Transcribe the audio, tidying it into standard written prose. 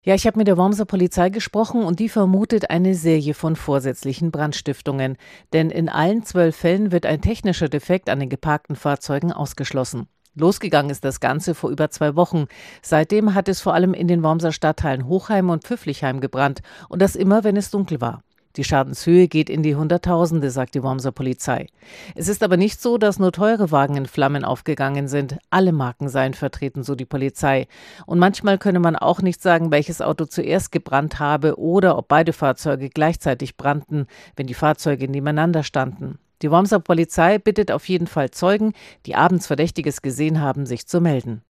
Ja, ich habe mit der Wormser Polizei gesprochen und die vermutet eine Serie von vorsätzlichen Brandstiftungen. Denn in allen 12 Fällen wird ein technischer Defekt an den geparkten Fahrzeugen ausgeschlossen. Losgegangen ist das Ganze vor über 2 Wochen. Seitdem hat es vor allem in den Wormser Stadtteilen Hochheim und Pfüfflichheim gebrannt. Und das immer, wenn es dunkel war. Die Schadenshöhe geht in die Hunderttausende, sagt die Wormser Polizei. Es ist aber nicht so, dass nur teure Wagen in Flammen aufgegangen sind. Alle Marken seien vertreten, so die Polizei. Und manchmal könne man auch nicht sagen, welches Auto zuerst gebrannt habe oder ob beide Fahrzeuge gleichzeitig brannten, wenn die Fahrzeuge nebeneinander standen. Die Wormser Polizei bittet auf jeden Fall Zeugen, die abends Verdächtiges gesehen haben, sich zu melden.